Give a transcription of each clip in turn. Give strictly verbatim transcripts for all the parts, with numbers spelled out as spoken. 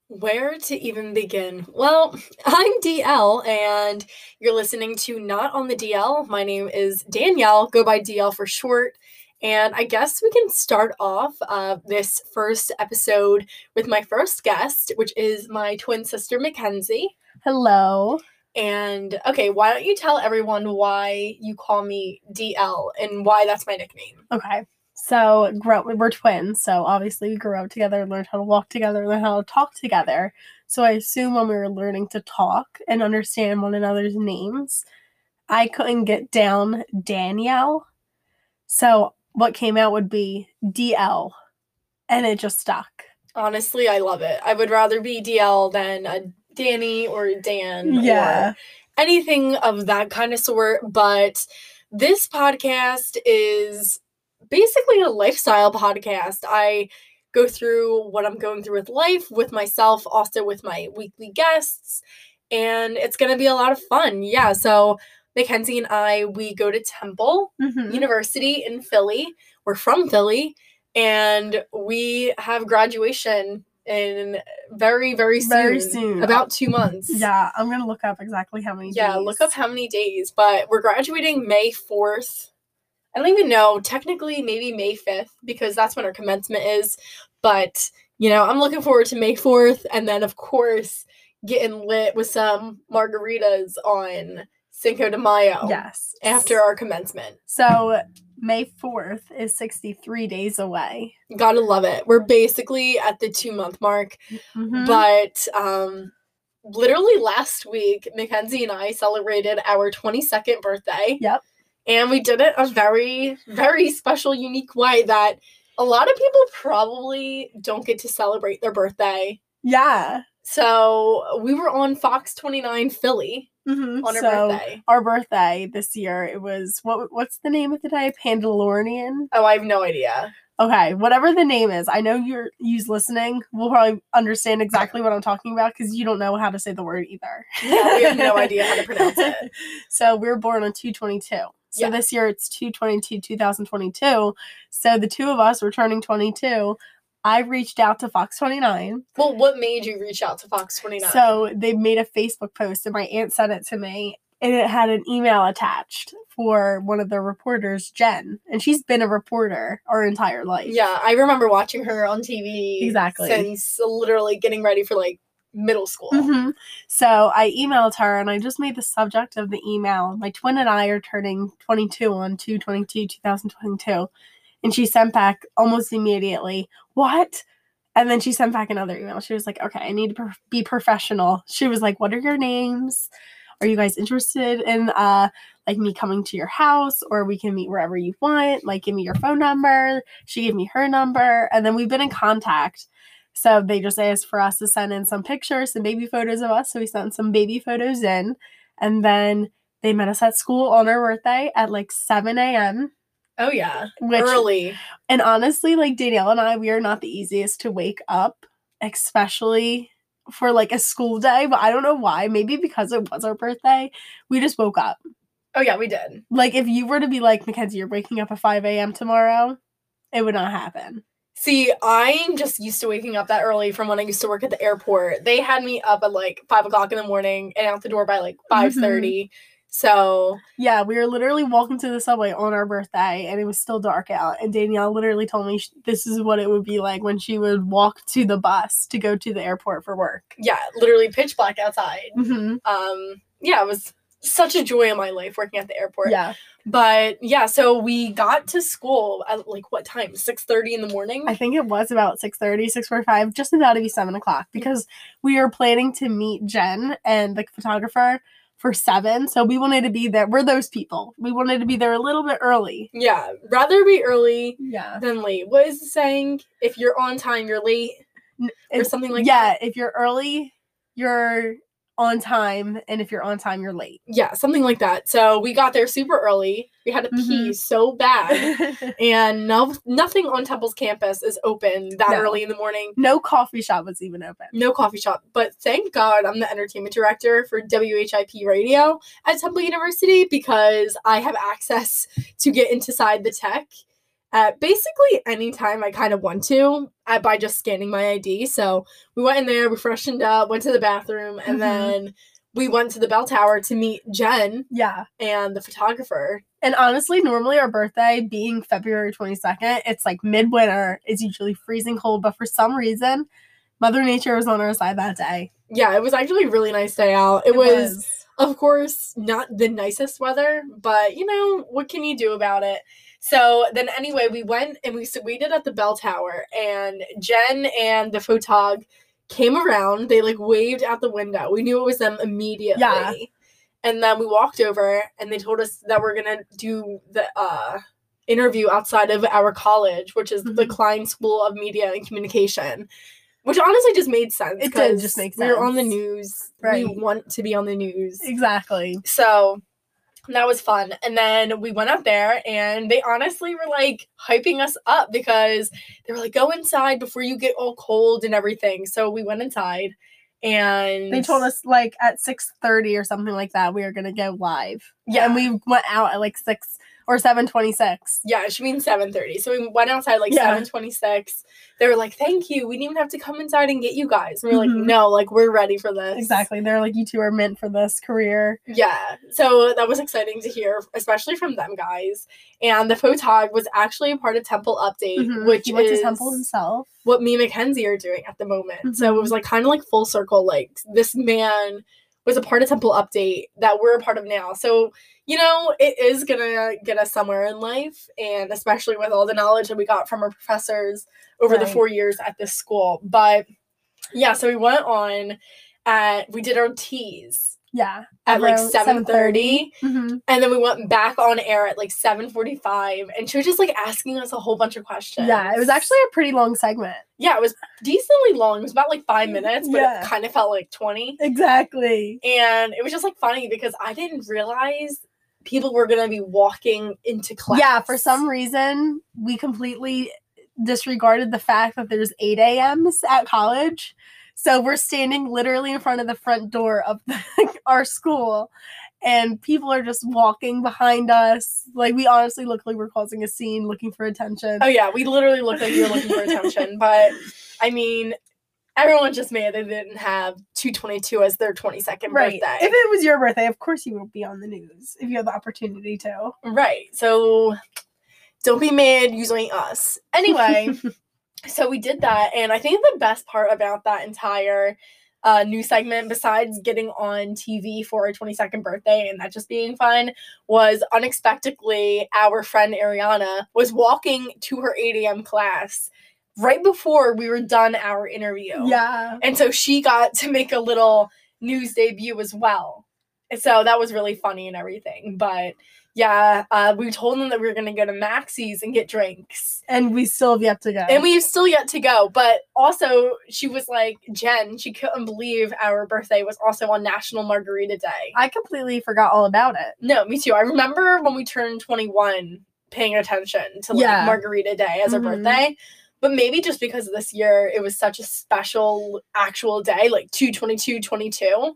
Where to even begin? Well, I'm D L, and you're listening to Not on the D L. My name is Danielle, go by D L for short. And I guess we can start off uh, this first episode with my first guest, which is my twin sister, Mackenzie. Hello. And, okay, why don't you tell everyone why you call me D L and why that's my nickname? Okay. So, grow, we're twins, so obviously we grew up together, learned how to walk together, learned how to talk together. So I assume when we were learning to talk and understand one another's names, I couldn't get down Danielle. So what came out would be D L, and it just stuck. Honestly, I love it. I would rather be D L than a Danny or Dan Yeah. or anything of that kind of sort, but this podcast is basically a lifestyle podcast. I go through what I'm going through with life, with myself, also with my weekly guests, and it's going to be a lot of fun. Yeah, so Mackenzie and I, we go to Temple Mhm. University in Philly. We're from Philly, and we have graduation in very, very soon. Very soon. About two months. Yeah, I'm going to look up exactly how many Yeah, days. look up how many days, but we're graduating May fourth. I don't even know, technically maybe May fifth, because that's when our commencement is, but, you know, I'm looking forward to May fourth, and then, of course, getting lit with some margaritas on Cinco de Mayo. Yes. After our commencement. So, May fourth is sixty-three days away. Gotta love it. We're basically at the two-month mark, Mm-hmm. but, um... literally last week, Mackenzie and I celebrated our twenty-second birthday. Yep. And we did it a very, very special, unique way that a lot of people probably don't get to celebrate their birthday. Yeah. So we were on Fox twenty-nine Philly Mm-hmm. on our so birthday. Our birthday this year, it was, what? what's the name of the day? Pandalorian? Oh, I have no idea. Okay, whatever the name is, I know you're you's listening will probably understand exactly what I'm talking about because you don't know how to say the word either. Yeah, we have no idea how to pronounce it. So we were born on two twenty-two. So Yeah. this year it's two twenty-two, twenty twenty-two. So the two of us were turning twenty-two. I reached out to Fox twenty-nine. Well, what made you reach out to Fox twenty-nine? So they made a Facebook post and my aunt sent it to me. And it had an email attached for one of the reporters, Jen. And she's been a reporter our entire life. Yeah, I remember watching her on T V. Exactly. Since literally getting ready for, like, middle school. Mm-hmm. So I emailed her, and I just made the subject of the email, my twin and I are turning twenty-two on two twenty-two, twenty twenty-two. And she sent back almost immediately, what? And then she sent back another email. She was like, okay, I need to pro- be professional. She was like, what are your names? Are you guys interested in, uh, like, me coming to your house? Or we can meet wherever you want. Like, give me your phone number. She gave me her number. And then we've been in contact. So they just asked for us to send in some pictures, some baby photos of us. So we sent some baby photos in. And then they met us at school on our birthday at, like, seven a.m. Oh, yeah. Which, early. And honestly, like, Danielle and I, we are not the easiest to wake up, especially for, like, a school day. But I don't know why. Maybe because it was our birthday. We just woke up. Oh, yeah, we did. Like, if you were to be like, Mackenzie, you're waking up at five a.m. tomorrow, it would not happen. See, I'm just used to waking up that early from when I used to work at the airport. They had me up at, like, five o'clock in the morning and out the door by, like, five thirty. Mm-hmm. So... yeah, we were literally walking to the subway on our birthday, and it was still dark out. And Danielle literally told me this is what it would be like when she would walk to the bus to go to the airport for work. Yeah, literally pitch black outside. Mm-hmm. Um, yeah, it was such a joy in my life working at the airport. Yeah. But, yeah, so we got to school at, like, what time? six thirty in the morning? I think it was about six thirty, six forty-five, just about to be seven o'clock, because we were planning to meet Jen and the photographer for seven, so we wanted to be there. We're those people. We wanted to be there a little bit early. Yeah, rather be early yeah. than late. What is the saying? If you're on time, you're late, or if, something like yeah, that? Yeah, if you're early, you're on time, and if you're on time, you're late. Yeah, something like that. So we got there super early. We had to pee mm-hmm. so bad, and no, nothing on Temple's campus is open that no. early in the morning. No coffee shop was even open. No coffee shop. But thank God I'm the entertainment director for W H I P Radio at Temple University, because I have access to get inside the tech at basically any time I kind of want to uh, by just scanning my I D. So we went in there, we freshened up, went to the bathroom, and Mhm. then we went to the bell tower to meet Jen Yeah. and the photographer. And honestly, normally our birthday being February twenty-second, it's like midwinter. It's usually freezing cold, but for some reason, Mother Nature was on our side that day. Yeah, it was actually a really nice day out. It, It was, was. of course, not the nicest weather, but, you know, what can you do about it? So then anyway, we went and we waited at the bell tower, and Jen and the photog came around. They, like, waved out the window. We knew it was them immediately. Yeah. And then we walked over, and they told us that we're going to do the uh, interview outside of our college, which is Mhm. the Klein School of Media and Communication. Which honestly just made sense. It did just make We were on the sense. news. Right. We want to be on the news. Exactly. So that was fun. And then we went up there, and they honestly were, like, hyping us up because they were like, go inside before you get all cold and everything. So we went inside, and They told us, like, at six thirty or something like that, we were going to go live. Yeah. And we went out at, like, six or seven twenty-six. Yeah, it should mean seven thirty. So we went outside, like, Yeah. seven twenty-six. They were like, thank you. We didn't even have to come inside and get you guys. And we were Mhm. like, no, like, we're ready for this. Exactly. They're like, you two are meant for this career. Yeah, so that was exciting to hear, especially from them guys. And the photog was actually a part of Temple Update, Mhm. which He went is to Temple himself. what me and Mackenzie are doing at the moment. So it Mhm. was like kind of like full circle. Like this man was a part of Temple Update that we're a part of now. So, you know, it is gonna get us somewhere in life, and especially with all the knowledge that we got from our professors over the Right. four years at this school. But yeah, so we went on at we did our teas. Yeah. At like around seven thirty, Mhm. and then we went back on air at like seven forty-five, and she was just like asking us a whole bunch of questions. Yeah, it was actually a pretty long segment. Yeah, it was decently long. It was about like five minutes, but Yeah. it kind of felt like twenty. Exactly. And it was just like funny because I didn't realize people were gonna be walking into class. Yeah, for some reason, we completely disregarded the fact that there's eight a.m.s at college. So we're standing literally in front of the front door of the, our school, and people are just walking behind us. Like, we honestly look like we're causing a scene, looking for attention. Oh yeah, we literally looked like we were looking for attention. But I mean, everyone just made they didn't have two twenty-two as their twenty-second Right. birthday. If it was your birthday, of course you would be on the news if you had the opportunity to. Right. So don't be mad using us. Anyway, so we did that, and I think the best part about that entire uh, news segment, besides getting on T V for our twenty-second birthday and that just being fun, was unexpectedly our friend Ariana was walking to her eight a.m. class right before we were done our interview. Yeah. And so she got to make a little news debut as well. And so that was really funny and everything. But yeah, uh, we told them that we were going to go to Maxie's and get drinks. And we still have yet to go. And we've still yet to go. But also, she was like, Jen, she couldn't believe our birthday was also on National Margarita Day. I completely forgot all about it. No, me too. I remember when we turned twenty-one paying attention to like Yeah. Margarita Day as Mhm. our birthday. But maybe just because this year it was such a special actual day, like two twenty-two twenty-two.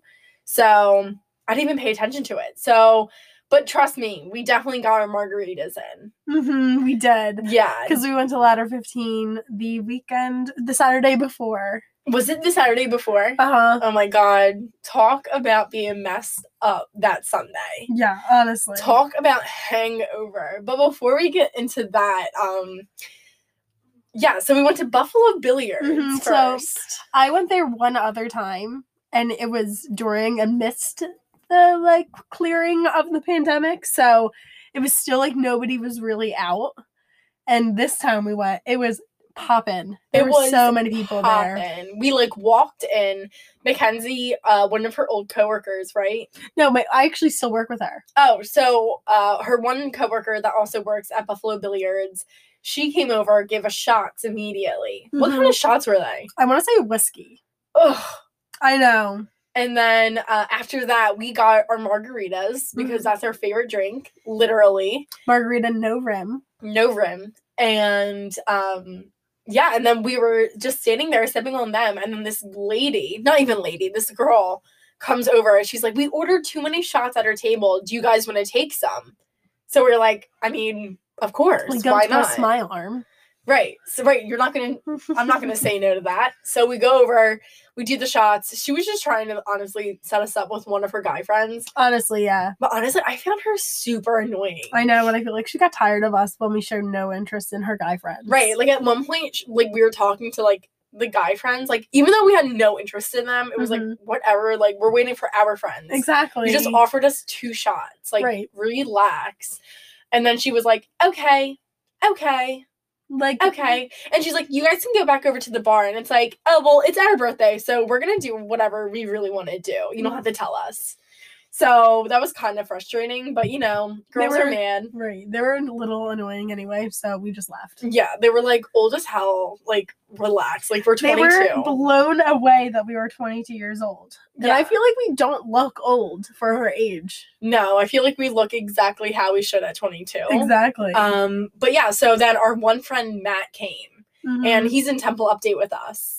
So I didn't even pay attention to it. So, but trust me, we definitely got our margaritas in. Mm-hmm, we did. Yeah. Because we went to Ladder fifteen the weekend, the Saturday before. Was it the Saturday before? Uh-huh. Oh my God. Talk about being messed up that Sunday. Yeah, honestly. Talk about hangover. But before we get into that, um, yeah, so we went to Buffalo Billiards Mhm, so- first. I went there one other time, and it was during amidst the, like, clearing of the pandemic, so it was still, like, nobody was really out. And this time we went, it was poppin'. There It were was so many people there. Poppin'. We like walked in. Mackenzie, uh, one of her old coworkers, right? No, my, I actually still work with her. Oh, so uh, her one coworker that also works at Buffalo Billiards, she came over, gave us shots immediately. What Mhm. kind of shots were they? I want to say whiskey. Ugh. I know. And then uh, after that, we got our margaritas because Mhm. that's our favorite drink, literally. Margarita no rim. No rim. And um, yeah, and then we were just standing there sipping on them. And then this lady, not even lady, this girl comes over and she's like, we ordered too many shots at our table. Do you guys want to take some? So we're like, I mean, Of course. Like, don't Why twist not? my arm. Right. So, right. You're not going to, I'm not going to say no to that. So we go over, we do the shots. She was just trying to honestly set us up with one of her guy friends. Honestly, yeah. But honestly, I found her super annoying. I know, but I feel like she got tired of us when we showed no interest in her guy friends. Right. Like, at one point, like, we were talking to, like, the guy friends. Like, even though we had no interest in them, it was Mhm. like, whatever. Like, we're waiting for our friends. Exactly. You just offered us two shots. Like, Right. relax. And then she was like, okay, okay. Like, Okay. And she's like, you guys can go back over to the bar. And it's like, oh, well, it's our birthday, so we're going to do whatever we really want to do. You don't have to tell us. So that was kind of frustrating, but, you know, girls were- are mad. Right. They were a little annoying anyway, so we just left. Yeah, they were, like, old as hell. Like, relax. Like, we're They twenty-two. were blown away that we were twenty-two years old. And Yeah. I feel like we don't look old for her age. No, I feel like we look exactly how we should at twenty-two. Exactly. Um, but, yeah, so then our one friend, Matt, came. Mhm. And he's in Temple Update with us.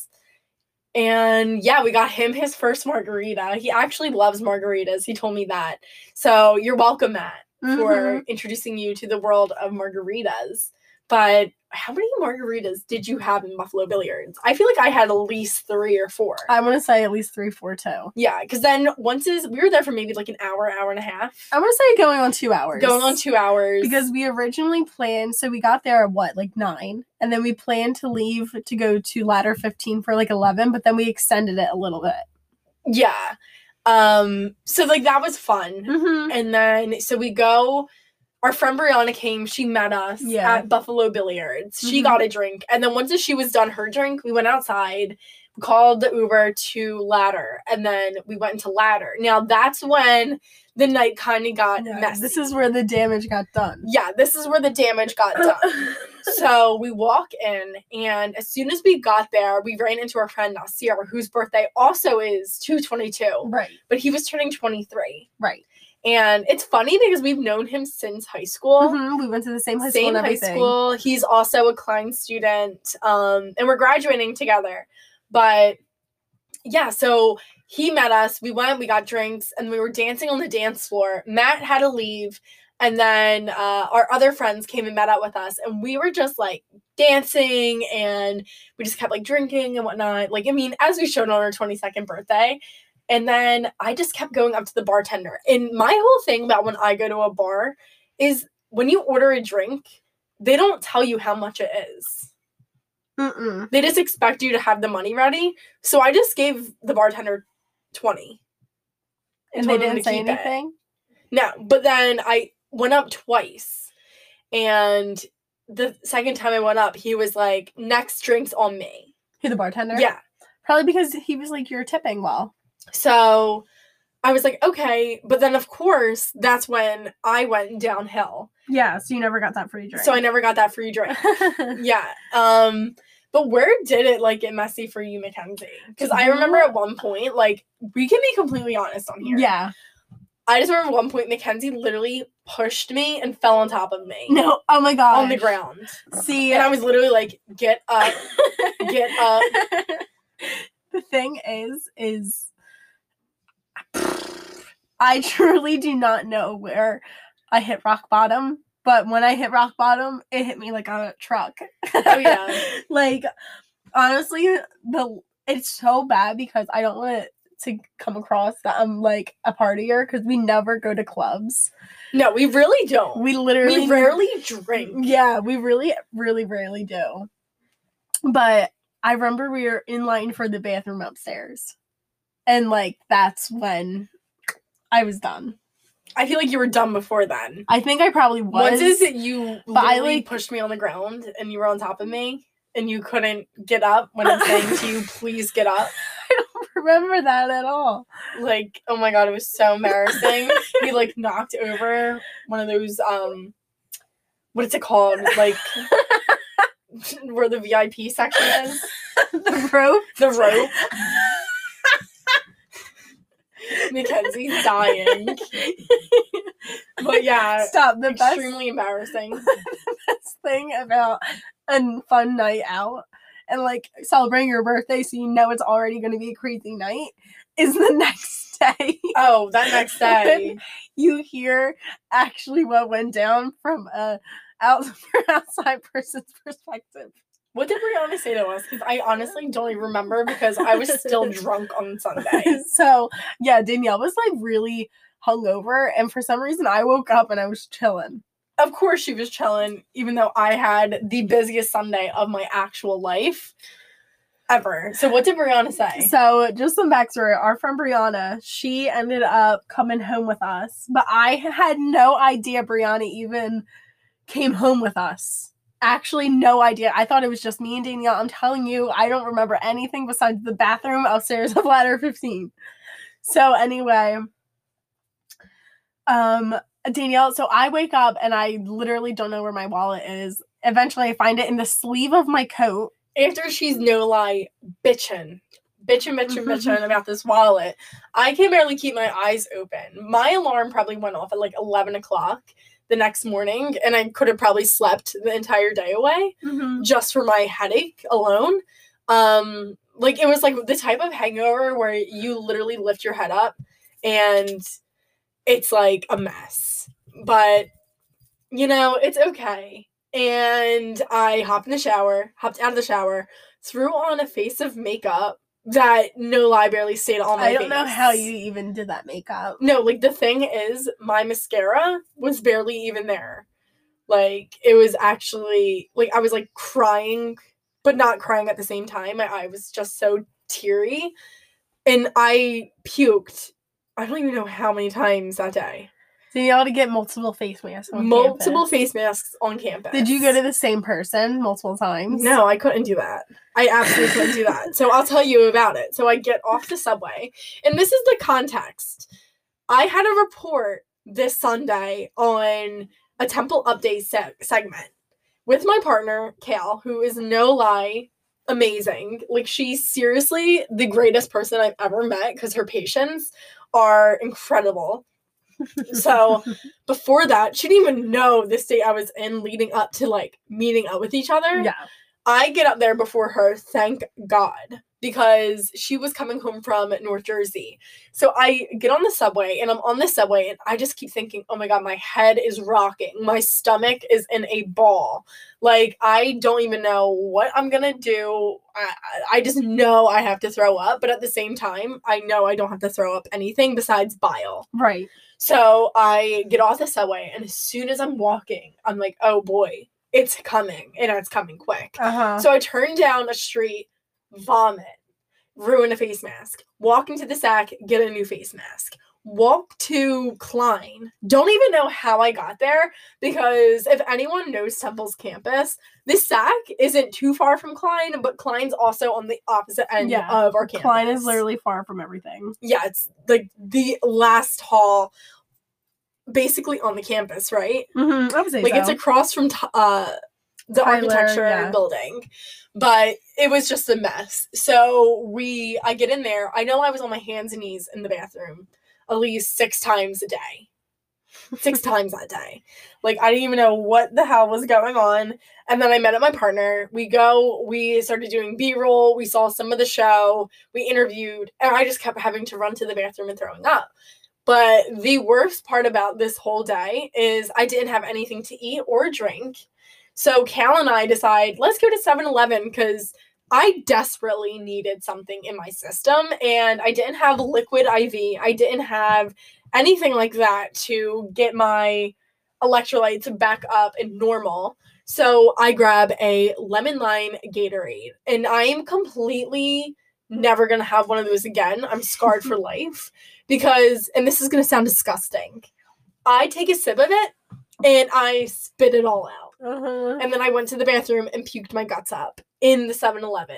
And yeah, we got him his first margarita. He actually loves margaritas. He told me that. So you're welcome, Matt, for Mhm. introducing you to the world of margaritas. But how many margaritas did you have in Buffalo Billiards? I feel like I had at least three or four. I want to say at least three, four, two. Yeah, because then once is we were there for maybe like an hour, hour and a half. I want to say going on two hours. Going on two hours. Because we originally planned, so we got there at what, like nine? And then we planned to leave to go to Ladder fifteen for like eleven, but then we extended it a little bit. Yeah. Um, so like that was fun. Mm-hmm. And then so we go, our friend Brianna came, she met us Yeah. at Buffalo Billiards. She Mhm. got a drink. And then once she was done her drink, we went outside, we called the Uber to Ladder, and then we went into Ladder. Now that's when the night kind of got Yeah, messy. this is where the damage got done. Yeah, this is where the damage got done. So we walk in, and as soon as we got there, we ran into our friend Nasir, whose birthday also is two twenty-two, Right, but he was turning twenty-three. right. And it's funny because we've known him since high school. Mhm, we went to the same high school Same and high everything. school. He's also a Klein student, um, and we're graduating together. But yeah, so he met us. We went, we got drinks, and we were dancing on the dance floor. Matt had to leave, and then uh, our other friends came and met up with us, and we were just like dancing, and we just kept like drinking and whatnot. Like, I mean, as we showed on our twenty-second birthday. And then I just kept going up to the bartender. And my whole thing about when I go to a bar is when you order a drink, they don't tell you how much it is. Mm-mm. They just expect you to have the money ready. So I just gave the bartender twenty. And told they him didn't to say keep it. anything? No, but then I went up twice. And the second time I went up, he was like, next drink's on me. Who, the bartender? Yeah. Probably because he was like, you're tipping well. So I was like, okay. But then, of course, that's when I went downhill. Yeah, so you never got that free drink. So I never got that free drink. Yeah. Um, but where did it, like, get messy for you, Mackenzie? Because I remember at one point, like, we can be completely honest on here. Yeah. I just remember at one point, Mackenzie literally pushed me and fell on top of me. No, oh my god. On the ground. See. And I was literally like, get up. Get up. The thing is, is I truly do not know where I hit rock bottom, but when I hit rock bottom, it hit me like a truck. Oh, yeah. Like, honestly, the it's so bad because I don't want it to come across that I'm like a partier because we never go to clubs. No, we really don't. We literally We rarely drink. Yeah, we really, really rarely do. But I remember we were in line for the bathroom upstairs. And, like, that's when I was done. I feel like you were done before then. I think I probably was. Once is it you but I, literally like- pushed me on the ground and you were on top of me and you couldn't get up when I'm saying to you, please get up. I don't remember that at all. Like, oh my god, it was so embarrassing. We like knocked over one of those, um, what is it called? Like, where the V I P section is. The rope? The rope. Mackenzie's dying. But yeah, Stop. The best, extremely embarrassing. the best thing about a fun night out and like celebrating your birthday so you know it's already going to be a crazy night is the next day. Oh, that next day. You hear actually what went down from a out from outside person's perspective. What did Brianna say to us? Because I honestly don't even remember because I was still drunk on Sunday. So, yeah, Danielle was, like, really hungover, and for some reason I woke up and I was chilling. Of course she was chilling, even though I had the busiest Sunday of my actual life ever. So what did Brianna say? So, just some backstory. Our friend Brianna, she ended up coming home with us, but I had no idea Brianna even came home with us. Actually, no idea. I thought it was just me and Danielle. I'm telling you, I don't remember anything besides the bathroom upstairs of ladder fifteen. So anyway, um, Danielle, so I wake up and I literally don't know where my wallet is. Eventually, I find it in the sleeve of my coat. After she's no lie bitching, bitching, bitching, bitching about this wallet, I can barely keep my eyes open. My alarm probably went off at like eleven o'clock. The next morning, and I could have probably slept the entire day away Mm-hmm. just for my headache alone. Um, like, it was like the type of hangover where you literally lift your head up and it's like a mess. But, you know, it's okay. And I hopped in the shower, hopped out of the shower, threw on a face of makeup that, no lie, barely stayed on my face. I don't know how you even did that makeup. No, like, the thing is, my mascara was barely even there. Like, it was actually, like, I was, like, crying, but not crying at the same time. My eye was just so teary. And I puked, I don't even know how many times that day. So you ought to get multiple face masks on Multiple campus. face masks on campus. Did you go to the same person multiple times? No, I couldn't do that. I absolutely couldn't do that. So I'll tell you about it. So I get off the subway. And this is the context. I had a report this Sunday on a Temple Update se- segment with my partner, Kale, who is no lie amazing. Like, she's seriously the greatest person I've ever met because her patients are incredible. So before that, she didn't even know the state I was in leading up to, like, meeting up with each other. Yeah. I get up there before her, thank God, because she was coming home from North Jersey. So I get on the subway, and I'm on the subway, and I just keep thinking, oh my God, my head is rocking. My stomach is in a ball. Like, I don't even know what I'm gonna do. I, I just know I have to throw up, but at the same time, I know I don't have to throw up anything besides bile. Right. So I get off the subway, and as soon as I'm walking, I'm like, oh boy, it's coming, and it's coming quick. Uh-huh. So I turn down a street, vomit, ruin a face mask, walk into the Sac, get a new face mask, walk to Klein. Don't even know how I got there, because if anyone knows Temple's campus, this Sac isn't too far from Klein, but Klein's also on the opposite end Yeah. of our campus. Klein is literally far from everything. Yeah, it's like the last hall basically on the campus, right? Mm-hmm. I would say Like, so. it's across from t- uh the Tyler, architecture yeah. building, but it was just a mess. So we, I get in there. I know I was on my hands and knees in the bathroom at least six times a day. Six times that day. Like, I didn't even know what the hell was going on. And then I met up my partner. We go, we started doing B-roll. We saw some of the show. We interviewed. And I just kept having to run to the bathroom and throwing up. But the worst part about this whole day is I didn't have anything to eat or drink. So Cal and I decide, let's go to seven eleven, because I desperately needed something in my system, and I didn't have liquid I V. I didn't have anything like that to get my electrolytes back up and normal. So I grab a lemon lime Gatorade, and I am completely never going to have one of those again. I'm scarred for life because, and this is going to sound disgusting, I take a sip of it and I spit it all out. Uh-huh. And then I went to the bathroom and puked my guts up in the seven eleven.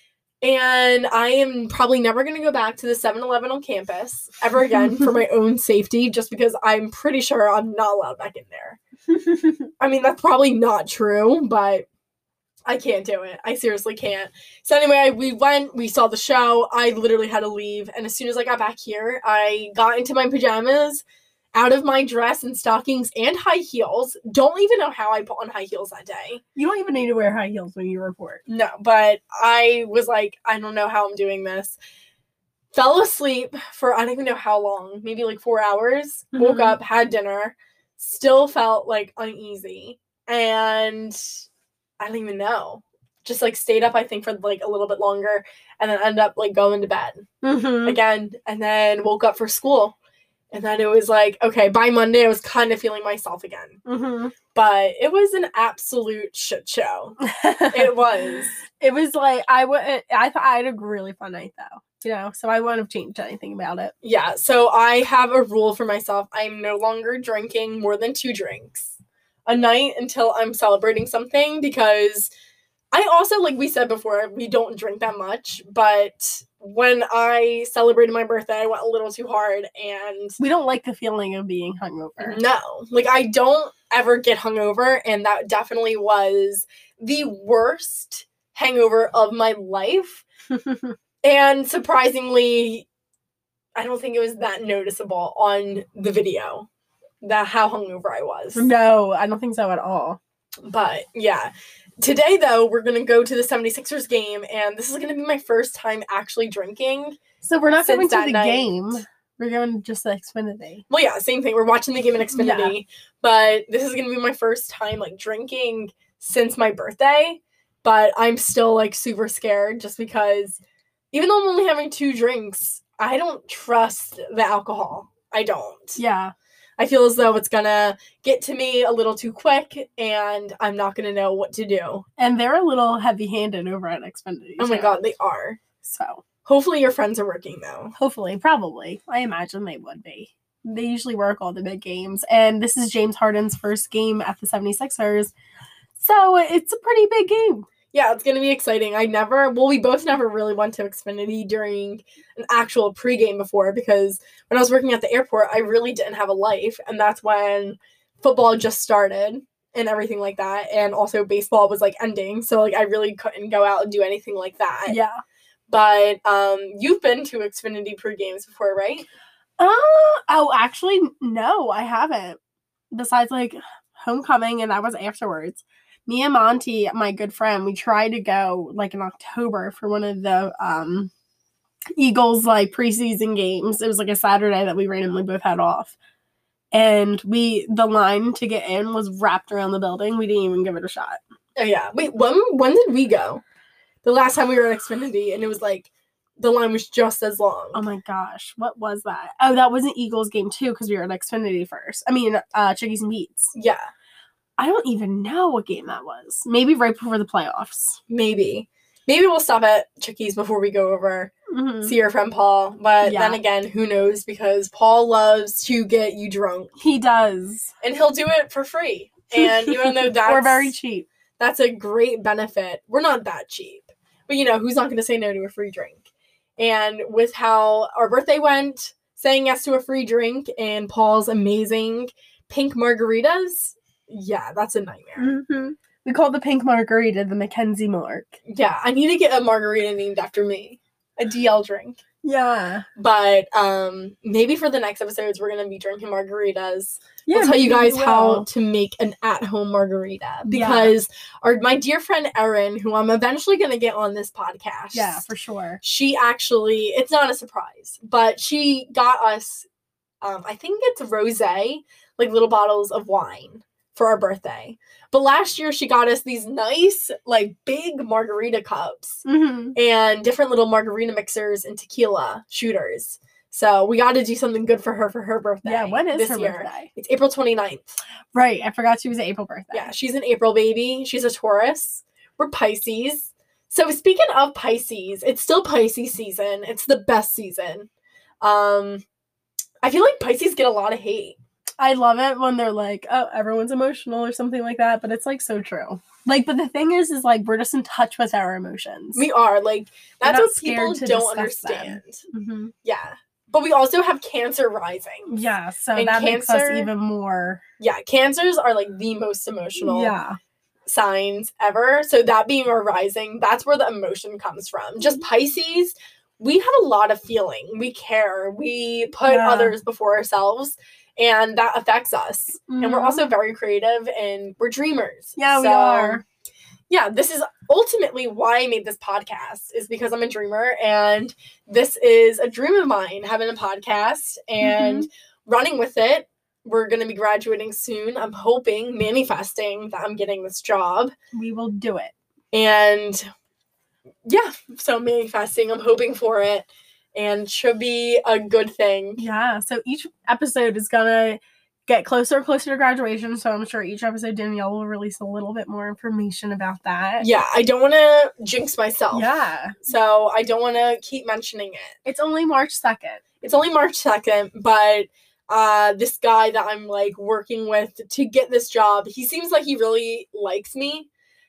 And I am probably never going to go back to the seven eleven on campus ever again for my own safety, just because I'm pretty sure I'm not allowed back in there. I mean, that's probably not true, but I can't do it. I seriously can't. So anyway, we went, we saw the show. I literally had to leave. And as soon as I got back here, I got into my pajamas, out of my dress and stockings and high heels. Don't even know how I put on high heels that day. You don't even need to wear high heels when you report. No, but I was like, I don't know how I'm doing this. Fell asleep for I don't even know how long, maybe like four hours. Mm-hmm. Woke up, had dinner, still felt like uneasy. and I don't even know. Just, like, stayed up, I think, for, like, a little bit longer, and then ended up, like, going to bed Mm-hmm. again, and then woke up for school. And then it was like, okay, by Monday, I was kind of feeling myself again. Mm-hmm. But it was an absolute shit show. It was. It was like, I, w- I thought I had a really fun night, though. You know, so I wouldn't have changed anything about it. Yeah, so I have a rule for myself. I'm no longer drinking more than two drinks a night until I'm celebrating something, because I also, like we said before, we don't drink that much, but when I celebrated my birthday, I went a little too hard, and We don't like the feeling of being hungover. no, like, I don't ever get hungover, and that definitely was the worst hangover of my life. And surprisingly, I don't think it was that noticeable on the video, that how hungover I was. No, I don't think so at all. But yeah, today though, we're going to go to the seventy-sixers game, and this is going to be my first time actually drinking. So we're not Since going to that the night. game. We're going to just the Xfinity. Well, yeah, same thing. We're watching the game in Xfinity, but this is going to be my first time, like, drinking since my birthday, but I'm still, like, super scared just because even though I'm only having two drinks, I don't trust the alcohol. I don't. Yeah. I feel as though it's gonna get to me a little too quick, and I'm not gonna know what to do. And they're a little heavy-handed over at Xfinity. Oh my too. god, they are. So, Hopefully your friends are working, though. hopefully, probably. I imagine they would be. They usually work all the big games. And this is James Harden's first game at the seventy-sixers. So, it's a pretty big game. Yeah, it's gonna be exciting. I never, well, we both never really went to Xfinity during an actual pregame before, because when I was working at the airport, I really didn't have a life, and that's when football just started and everything like that, and also baseball was, like, ending, so, like, I really couldn't go out and do anything like that. Yeah. But um, you've been to Xfinity pre-games before, right? Uh, oh, actually, no, I haven't. Besides, like, homecoming, and that was afterwards. Me and Monty, my good friend, we tried to go, like, in October for one of the um, Eagles, like, preseason games. It was, like, a Saturday that we randomly both had off. And we, the line to get in was wrapped around the building. We didn't even give it a shot. Oh, yeah. Wait, when, when did we go? The last time we were at Xfinity, and it was, like, the line was just as long. Oh, my gosh. What was that? Oh, that was an Eagles game, too, because we were at Xfinity first. I mean, uh, Chickies and Beats. Yeah. I don't even know what game that was. Maybe right before the playoffs. Maybe. Maybe we'll stop at Chickies before we go over, Mm-hmm. see your friend Paul. But Yeah. then again, who knows? Because Paul loves to get you drunk. He does. And he'll do it for free. And even though that's, We're very cheap. that's a great benefit, we're not that cheap. But, you know, who's not going to say no to a free drink? And with how our birthday went, saying yes to a free drink and Paul's amazing pink margaritas, yeah, that's a nightmare. Mm-hmm. We call the pink margarita the Mackenzie Mark. Yeah, I need to get a margarita named after me. A D L drink. Yeah. But um, maybe for the next episodes, we're going to be drinking margaritas. Yeah, We'll tell you maybe guys we how will. to make an at-home margarita. Because our my dear friend Erin, who I'm eventually going to get on this podcast. Yeah, for sure. She actually, it's not a surprise, but she got us, um, I think it's rosé, like little bottles of wine for our birthday. But last year she got us these nice, like, big margarita cups Mm-hmm. and different little margarita mixers and tequila shooters. So we got to do something good for her for her birthday. Yeah, when is this her year. birthday? It's April twenty-ninth. Right, I forgot she was an April birthday. Yeah, she's an April baby. She's a Taurus. We're Pisces. So speaking of Pisces, it's still Pisces season. It's the best season. Um, I feel like Pisces get a lot of hate. I love it when they're like, oh, everyone's emotional or something like that, but it's, like, so true. Like, but the thing is, is, like, we're just in touch with our emotions. We are. Like, We're that's not what scared people to don't discuss them. understand. Mm-hmm. Yeah. But we also have Cancer rising. Yeah, so And that makes us Cancer- even more. Yeah, Cancers are, like, the most emotional Yeah. signs ever. So that being our rising, that's where the emotion comes from. Just Pisces, we have a lot of feeling. We care. We put Yeah. others before ourselves, and that affects us. And we're Mhm. also very creative, and we're dreamers. Yeah, we So, are. Yeah, this is ultimately why I made this podcast, is because I'm a dreamer, and this is a dream of mine, having a podcast and Mm-hmm. running with it. we're going to be graduating soon. I'm hoping, manifesting that I'm getting this job. We will do it. And yeah, so manifesting, I'm hoping for it. And should be a good thing. Yeah, so each episode is gonna get closer and closer to graduation, so I'm sure each episode Danielle will release a little bit more information about that. Yeah, I don't want to jinx myself. Yeah. So I don't want to keep mentioning it. It's only March second. It's only March second, but uh, this guy that I'm, like, working with to get this job, he seems like he really likes me.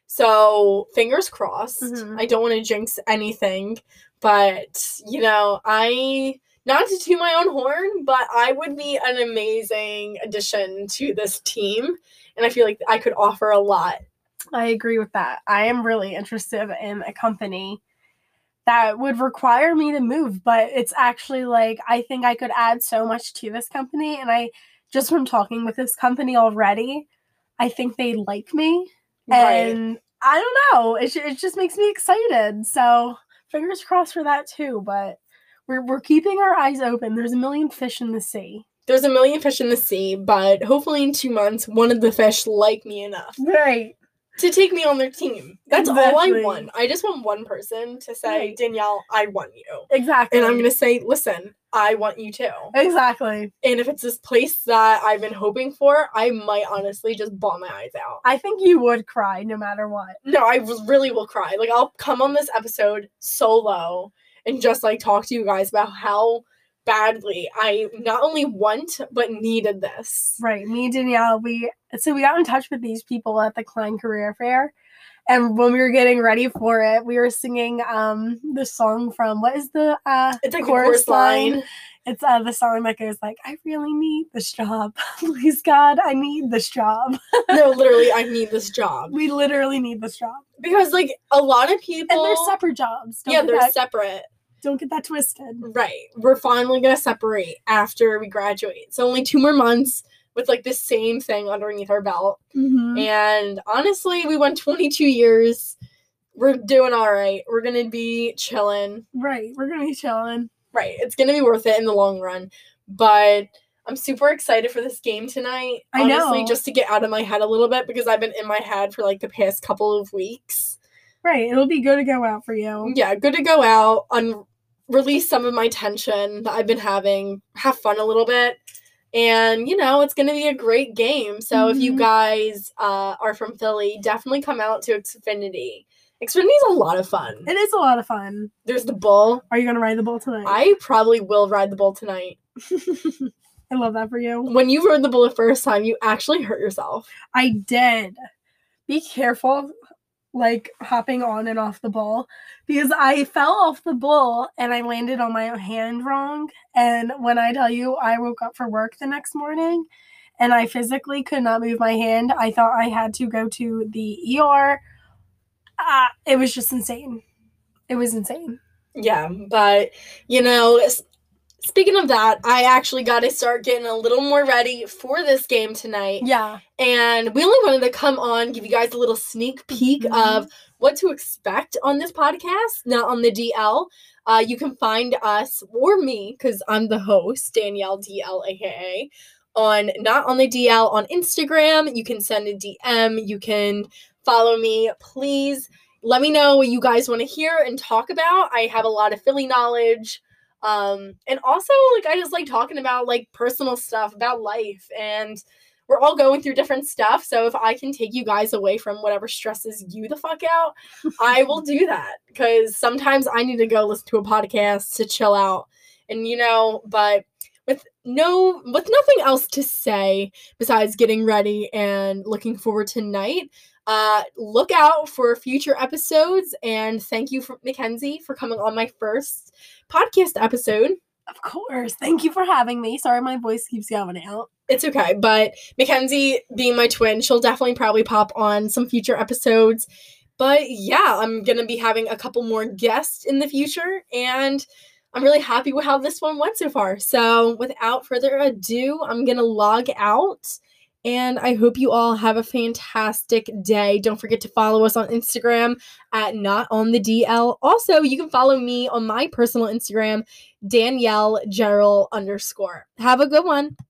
So fingers crossed. Mm-hmm. I don't want to jinx anything. But, you know, I, not to toot my own horn, but I would be an amazing addition to this team. And I feel like I could offer a lot. I agree with that. I am really interested in a company that would require me to move, but it's actually like, I think I could add so much to this company. And I, just from talking with this company already, I think they like me. Right. And I don't know, it, it just makes me excited. So fingers crossed for that too, but we're we're keeping our eyes open. There's a million fish in the sea. There's a million fish in the sea, but hopefully in two months, one of the fish like me enough. Right. To take me on their team. That's Exactly. all I want. I just want one person to say, Right. Danielle, I want you. Exactly. And I'm going to say, listen, I want you too. Exactly. And if it's this place that I've been hoping for, I might honestly just bawl my eyes out. I think you would cry no matter what. No, I really will cry. Like, I'll come on this episode solo and just, like, talk to you guys about how badly I not only want, but needed this. Right. Me and Danielle, we, so we got in touch with these people at the Klein Career Fair. And when we were getting ready for it, we were singing um the song from, what is the uh It's like chorus, chorus line. line. It's uh the song that goes like, I really need this job. Please God, I need this job. No, literally, I need this job. We literally need this job. Because, like, a lot of people... And they're separate jobs. Don't yeah, they're that, separate. Don't get that twisted. Right. We're finally going to separate after we graduate. So only two more months with, like, the same thing underneath our belt. Mm-hmm. And honestly, we went twenty-two years. We're doing all right. We're going to be chilling. Right. We're going to be chilling. Right. It's going to be worth it in the long run. But I'm super excited for this game tonight. I honestly, know. Just to get out of my head a little bit because I've been in my head for, like, the past couple of weeks. Right. It'll be good to go out for you. Yeah, good to go out, un- release some of my tension that I've been having, have fun a little bit. And, you know, it's going to be a great game. So mm-hmm. if you guys uh, are from Philly, definitely come out to Xfinity. Xfinity's a lot of fun. It is a lot of fun. There's the bull. Are you going to ride the bull tonight? I probably will ride the bull tonight. I love that for you. When you rode the bull the first time, you actually hurt yourself. I did. Be careful, like, hopping on and off the bull, because I fell off the bull and I landed on my hand wrong. And when I tell you, I woke up for work the next morning and I physically could not move my hand. I thought I had to go to the E R. Uh, it was just insane. It was insane. Yeah, but, you know, speaking of that, I actually got to start getting a little more ready for this game tonight. Yeah. And we only wanted to come on, give you guys a little sneak peek mm-hmm. of what to expect on this podcast, not on the D L. Uh, you can find us, or me, because I'm the host, Danielle D L, a k a, on Not on the D L on Instagram. You can send a D M. You can follow me. Please let me know what you guys want to hear and talk about. I have a lot of Philly knowledge. Um, and also, like, I just like talking about, like, personal stuff about life, and we're all going through different stuff. So if I can take you guys away from whatever stresses you the fuck out, I will do that, because sometimes I need to go listen to a podcast to chill out. And, you know, but with no, with nothing else to say besides getting ready and looking forward to tonight, Uh, look out for future episodes, and thank you for Mackenzie for coming on my first podcast episode. Of course. Thank you for having me. Sorry my voice keeps going out. It's okay, but Mackenzie being my twin, she'll definitely probably pop on some future episodes. But yeah, I'm going to be having a couple more guests in the future, and I'm really happy with how this one went so far. So without further ado, I'm going to log out. And I hope you all have a fantastic day. Don't forget to follow us on Instagram at Not On The D L. Also, you can follow me on my personal Instagram, Danielle Gerald underscore. Have a good one.